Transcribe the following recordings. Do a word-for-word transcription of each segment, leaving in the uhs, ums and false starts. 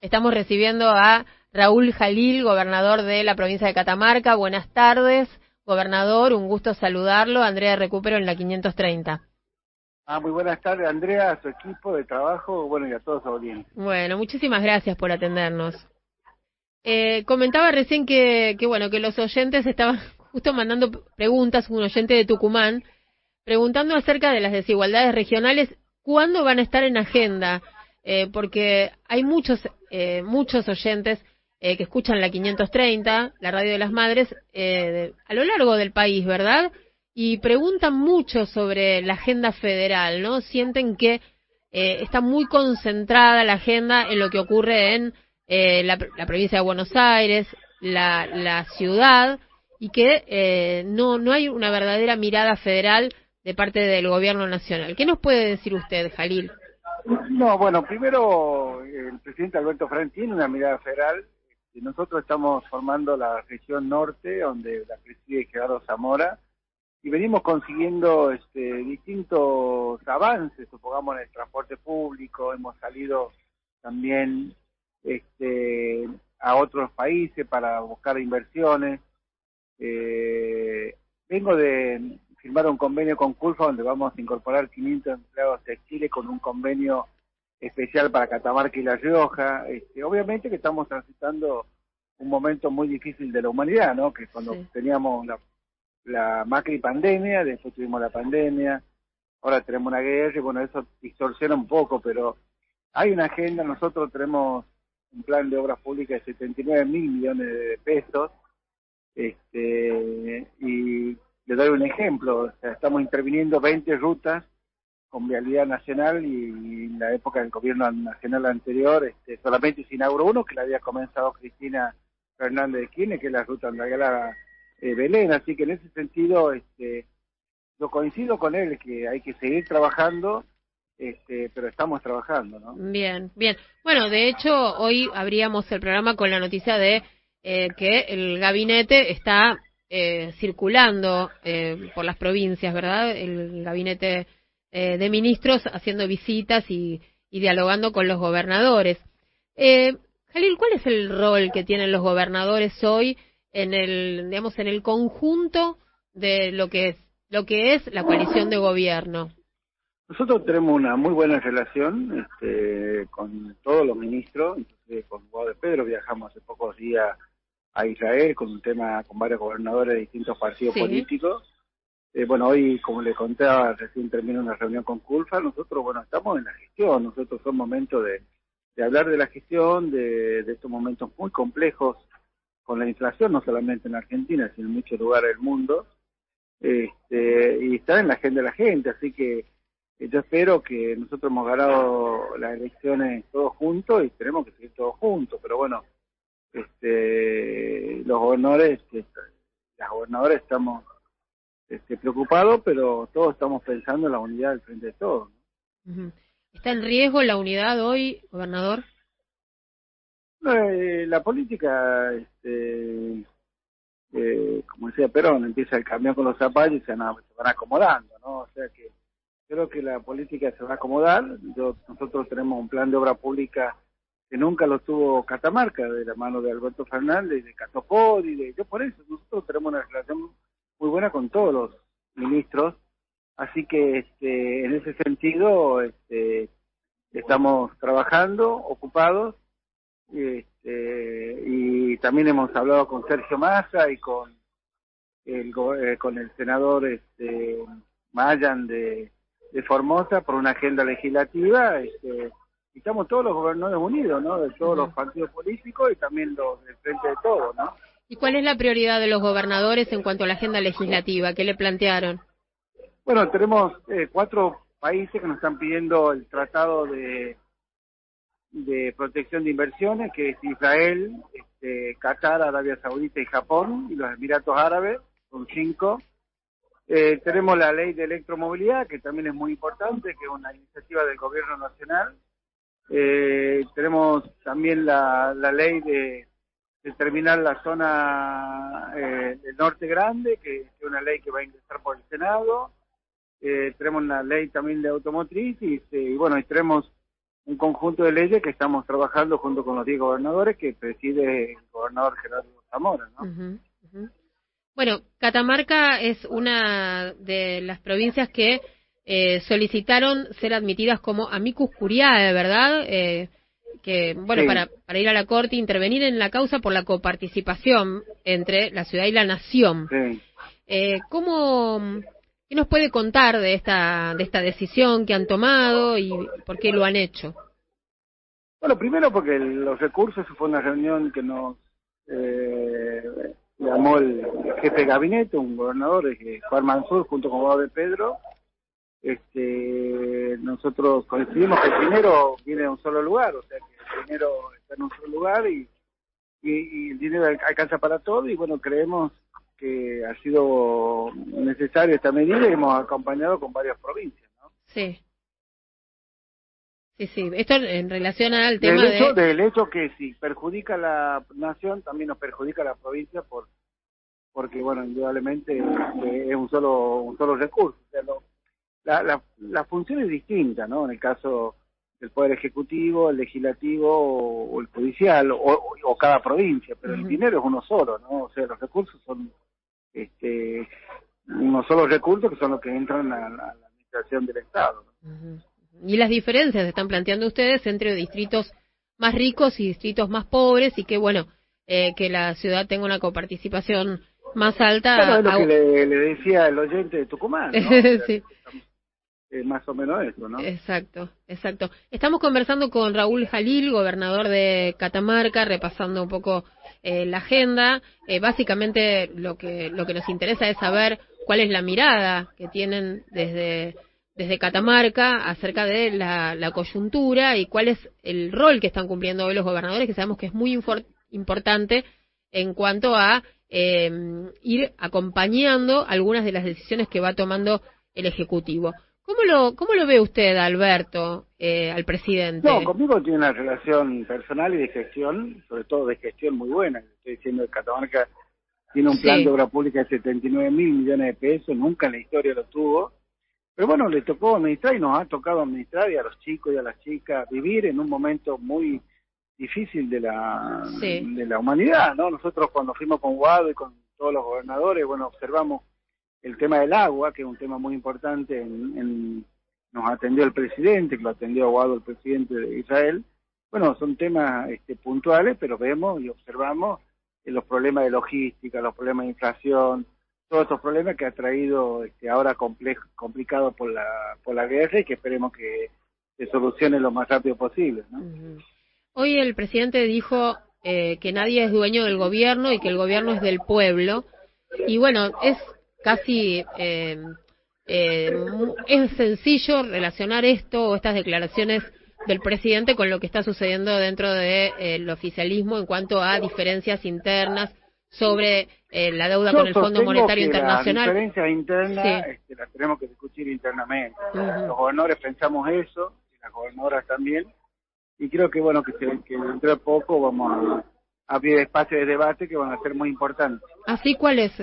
Estamos recibiendo a Raúl Jalil, gobernador de la provincia de Catamarca. Buenas tardes, gobernador, un gusto saludarlo. Andrea Recupero en la quinientos treinta. Ah, muy buenas tardes, Andrea, a su equipo de trabajo, bueno, y a todos los audiencias. Bueno, muchísimas gracias por atendernos. Eh, comentaba recién que, que, bueno, que los oyentes estaban justo mandando preguntas, un oyente de Tucumán, preguntando acerca de las desigualdades regionales, ¿cuándo van a estar en agenda? Eh, porque hay muchos eh, muchos oyentes eh, que escuchan la quinientos treinta, la radio de las madres, eh, de, a lo largo del país, ¿verdad? Y preguntan mucho sobre la agenda federal, ¿no? Sienten que eh, está muy concentrada la agenda en lo que ocurre en eh, la, la provincia de Buenos Aires, la, la ciudad, y que eh, no, no hay una verdadera mirada federal de parte del gobierno nacional. ¿Qué nos puede decir usted, Jalil? No, bueno, primero el presidente Alberto Fernández tiene una mirada federal. Nosotros estamos formando la región norte, donde la preside Gerardo Zamora, y venimos consiguiendo este, distintos avances, supongamos en el transporte público, hemos salido también este, a otros países para buscar inversiones. Eh, vengo de firmar un convenio con Culfa donde vamos a incorporar quinientos empleados textiles con un convenio especial para Catamarca y La Rioja. Este, obviamente que estamos transitando un momento muy difícil de la humanidad, ¿no? Que cuando sí. teníamos la, la Macri pandemia, después tuvimos la pandemia, ahora tenemos una guerra y bueno, eso distorsiona un poco, pero hay una agenda. Nosotros tenemos un plan de obras públicas de setenta y nueve mil millones de pesos. Este, y le doy un ejemplo, o sea, estamos interviniendo veinte rutas con vialidad nacional y, y en la época del gobierno nacional anterior este, solamente se inauguró uno que la había comenzado Cristina Fernández de Kirchner, que es la ruta Andalgalá eh, Belén, así que en ese sentido este, yo coincido con él que hay que seguir trabajando, este, pero estamos trabajando, ¿no? Bien, bien. Bueno, de hecho, hoy abríamos el programa con la noticia de Eh, que el gabinete está eh, circulando eh, por las provincias, ¿verdad? El gabinete eh, de ministros haciendo visitas y, y dialogando con los gobernadores. Eh, Jalil, ¿cuál es el rol que tienen los gobernadores hoy en el, digamos, en el conjunto de lo que es, lo que es la coalición de gobierno? Nosotros tenemos una muy buena relación este, con todos los ministros, inclusive con Guado de Pedro, viajamos hace pocos días a Israel con un tema, con varios gobernadores de distintos partidos sí. políticos. Eh, bueno, hoy, como le contaba, recién terminó una reunión con Culfa. Nosotros, bueno, estamos en la gestión. Nosotros son momentos de, de hablar de la gestión, de, de estos momentos muy complejos con la inflación, no solamente en Argentina, sino en muchos lugares del mundo. Este, y estar en la agenda de la gente. Así que eh, yo espero que nosotros hemos ganado las elecciones todos juntos y tenemos que seguir todos juntos. Pero bueno, Este, los gobernadores, este, las gobernadoras estamos este, preocupados, pero todos estamos pensando en la unidad del frente de todos, ¿no? ¿Está en riesgo la unidad hoy, gobernador? Eh, la política, este, eh, como decía Perón, empieza el camión con los zapatos y se van, se van acomodando, ¿no? O sea que creo que la política se va a acomodar. Yo, nosotros tenemos un plan de obra pública que nunca lo tuvo Catamarca, de la mano de Alberto Fernández, de Catopod, y de yo por eso, nosotros tenemos una relación muy buena con todos los ministros, así que este, en ese sentido este, estamos trabajando, ocupados, este, y también hemos hablado con Sergio Massa y con el, eh, con el senador este, Mayan de, de Formosa por una agenda legislativa, este, y estamos todos los gobernadores unidos, ¿no? De todos uh-huh. los partidos políticos y también los del frente de todos, ¿no? ¿Y cuál es la prioridad de los gobernadores en cuanto a la agenda legislativa? ¿Qué le plantearon? Bueno, tenemos eh, cuatro países que nos están pidiendo el tratado de, de protección de inversiones, que es Israel, este, Qatar, Arabia Saudita y Japón, y los Emiratos Árabes, son cinco. Eh, tenemos la ley de electromovilidad, que también es muy importante, que es una iniciativa del gobierno nacional. Eh, tenemos también la, la ley de determinar la zona eh, del Norte Grande, que es una ley que va a ingresar por el Senado. Eh, tenemos una ley también de automotriz y, y bueno, y tenemos un conjunto de leyes que estamos trabajando junto con los diez gobernadores que preside el gobernador Gerardo Zamora, ¿no? Uh-huh, uh-huh. Bueno, Catamarca es una de las provincias que eh, solicitaron ser admitidas como amicus curiae, ¿verdad? Eh, que bueno, sí. para, para ir a la corte, intervenir en la causa por la coparticipación entre la ciudad y la nación. Sí. Eh, ¿Cómo, qué nos puede contar de esta, de esta decisión que han tomado y por qué lo han hecho? Bueno, primero porque los recursos, fue una reunión que nos eh, llamó el jefe de gabinete, un gobernador, Juan Mansur, junto con Guado de Pedro. Este, nosotros coincidimos que el dinero viene de un solo lugar, o sea que el dinero está en un solo lugar y, y, y el dinero alcanza para todo, y bueno, creemos que ha sido necesaria esta medida y hemos acompañado con varias provincias, ¿no? Sí. Sí, sí. Esto en relación al tema del hecho, de... del hecho que si perjudica a la nación, también nos perjudica a la provincia por porque, bueno, indudablemente eh, es un solo un solo recurso. O sea, lo, la, la, la función es distinta, ¿no? En el caso del Poder Ejecutivo, el Legislativo o, o el Judicial, o, o, o cada provincia, pero uh-huh. el dinero es uno solo, ¿no? O sea, los recursos son este unos solos recursos que son los que entran a la, a la administración del Estado, ¿no? Uh-huh. Y las diferencias están planteando ustedes entre distritos más ricos y distritos más pobres, y que, bueno, eh, que la ciudad tenga una coparticipación más alta. Bueno, es lo a... que le, le decía el oyente de Tucumán, ¿no? O sea, sí. Eh, más o menos eso, ¿no? Exacto, exacto. Estamos conversando con Raúl Jalil, gobernador de Catamarca, repasando un poco eh, la agenda. Eh, básicamente lo que lo que nos interesa es saber cuál es la mirada que tienen desde desde Catamarca acerca de la, la coyuntura y cuál es el rol que están cumpliendo hoy los gobernadores, que sabemos que es muy infor- importante en cuanto a eh, ir acompañando algunas de las decisiones que va tomando el Ejecutivo. ¿Cómo lo, cómo lo ve usted, Alberto, eh, al presidente? No, conmigo tiene una relación personal y de gestión, sobre todo de gestión muy buena. Estoy diciendo que Catamarca tiene un plan sí. de obra pública de setenta y nueve mil millones de pesos, nunca en la historia lo tuvo. Pero bueno, le tocó administrar y nos ha tocado administrar, y a los chicos y a las chicas vivir en un momento muy difícil de la sí. de la humanidad, ¿no? Nosotros cuando fuimos con Guado y con todos los gobernadores, bueno, observamos el tema del agua, que es un tema muy importante, en, en, nos atendió el presidente, que lo atendió Guado, el presidente de Israel. Bueno, son temas este, puntuales, pero vemos y observamos eh, los problemas de logística, los problemas de inflación, todos estos problemas que ha traído este, ahora complejo, complicado por la por la guerra, y que esperemos que se solucione lo más rápido posible, ¿no? Uh-huh. Hoy el presidente dijo eh, que nadie es dueño del gobierno y que el gobierno es del pueblo, y bueno, es casi eh, eh, es sencillo relacionar esto o estas declaraciones del presidente con lo que está sucediendo dentro del de, eh, oficialismo en cuanto a diferencias internas sobre eh, la deuda Yo con el Fondo Monetario que Internacional. Las diferencias internas sí. este, las tenemos que discutir internamente. Uh-huh. Los gobernadores pensamos eso, y las gobernadoras también, y creo que bueno que, se, que dentro de poco vamos a abrir espacios de debate que van a ser muy importantes. ¿Así cuál es?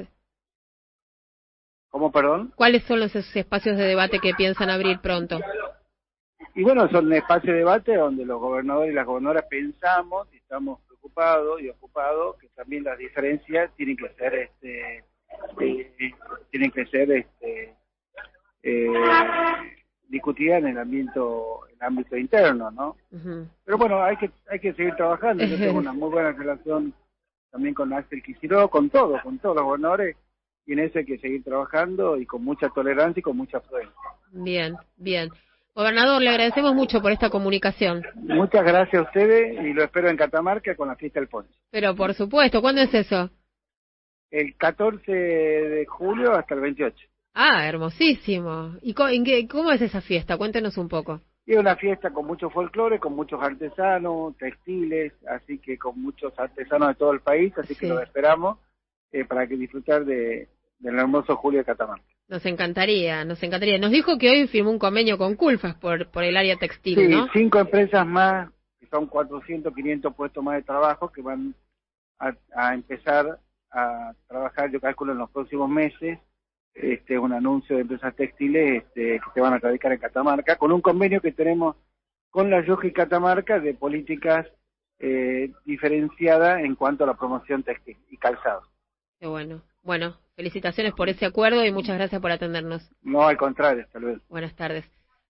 ¿Cómo, perdón? ¿Cuáles son los espacios de debate que piensan abrir pronto? Y bueno, son espacios de debate donde los gobernadores y las gobernadoras pensamos y estamos preocupados y ocupados que también las diferencias tienen que ser este eh, tienen que ser este eh, discutidas en el ámbito en el ámbito interno, ¿no? Uh-huh. Pero bueno, hay que hay que seguir trabajando. Yo tengo una muy buena relación también con Axel Kicillof, con todos, con todos los gobernadores, y en eso hay que seguir trabajando y con mucha tolerancia y con mucha afluencia. Bien, bien. Gobernador, le agradecemos mucho por esta comunicación. Muchas gracias a ustedes y lo espero en Catamarca con la fiesta del ponche. Pero por supuesto, ¿cuándo es eso? El catorce de julio hasta el veintiocho. Ah, hermosísimo. ¿Y cómo, en qué, cómo es esa fiesta? Cuéntenos un poco. Es una fiesta con mucho folclore, con muchos artesanos, textiles, así que con muchos artesanos de todo el país, así sí. que los esperamos eh, para que disfrutar de del hermoso Julio de Catamarca. Nos encantaría, nos encantaría. Nos dijo que hoy firmó un convenio con Culfas por por el área textil, sí, ¿no? Sí, cinco empresas más, que son cuatrocientos, quinientos puestos más de trabajo que van a, a empezar a trabajar, yo calculo, en los próximos meses. Este un anuncio de empresas textiles este, que se van a radicar en Catamarca, con un convenio que tenemos con La Rioja y Catamarca de políticas eh, diferenciadas en cuanto a la promoción textil y calzado. Qué bueno. Bueno, felicitaciones por ese acuerdo y muchas gracias por atendernos. No, al contrario, hasta luego. Buenas tardes.